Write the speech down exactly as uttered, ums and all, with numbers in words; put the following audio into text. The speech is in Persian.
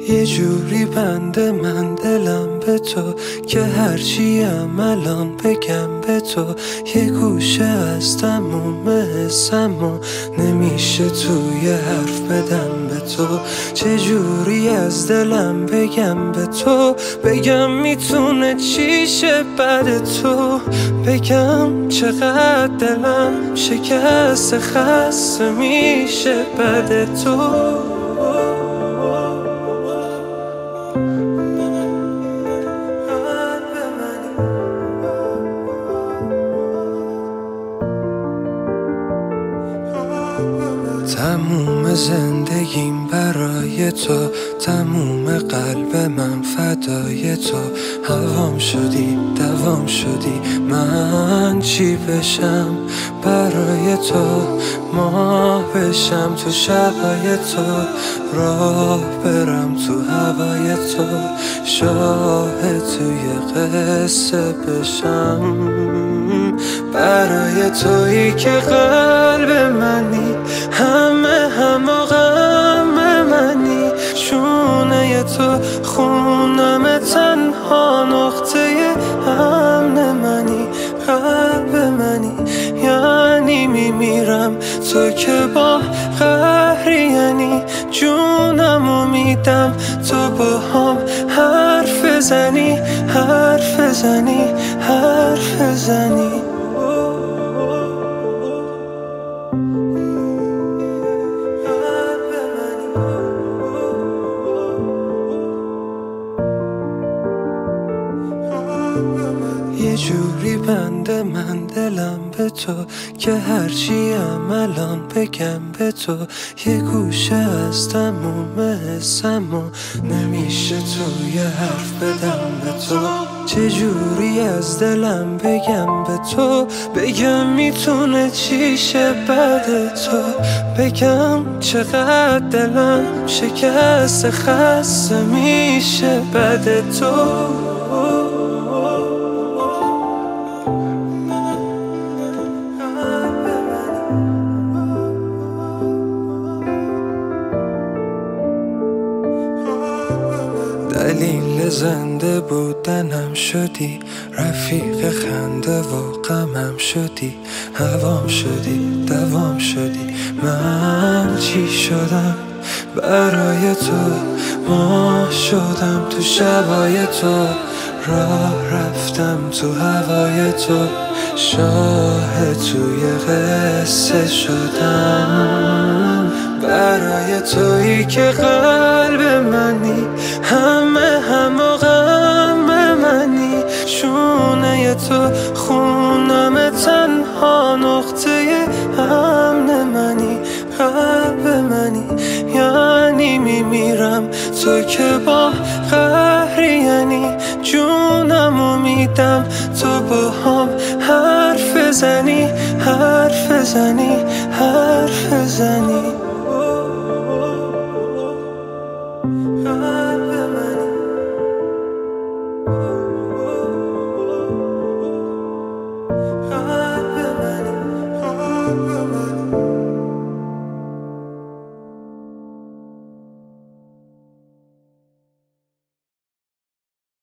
یه جوری بنده من دلم به تو که هرچیم الان بگم به تو، یه گوشه از تموم حسم و نمیشه توی حرف بدم به تو. چه جوری از دلم بگم به تو، بگم میتونه چیشه بعد تو، بگم چقدر دلم شکست خسته میشه بعد تو. تموم زندگیم برای تو، تموم قلب من فدای تو. هوام شدی دوام شدی، من چی بشم برای تو؟ ماه بشم تو شبای تو، راه برم تو هوای تو، شاهد توی قصه بشم برای تویی که قلب منی، همه هم و غم منی، شونه تو خونم تنها نقطه امن منی، قلب منی یعنی میمیرم تو که با قهری، یعنی جونم و میدم تو با هم حرف زنی حرف زنی حرف زنی. یه جوری بنده من دلم به تو که هرچیم الان بگم به تو، یه گوشه از تموم حسم و نمیشه توی حرف بدم به تو. چه جوری از دلم بگم به تو، بگم میتونه چیشه بعد تو، بگم چقدر دلم شکست خسته میشه بعد تو. دلیل زنده بودنم شدی، رفیق خنده و غمم شدی، هوام شدی دوام شدی، من چی شدم برای تو؟ ماه شدم تو شبای تو، راه رفتم تو هوای تو، شاهد توی قصه شدم برای تویی که قلب منی، همه هم و غم منی، شونه تو خونم تنها نقطه امن منی، قلب منی یعنی میمیرم تو که با قهری، یعنی جونم و میدم تو با هم حرف زنی حرف زنی حرف زنی.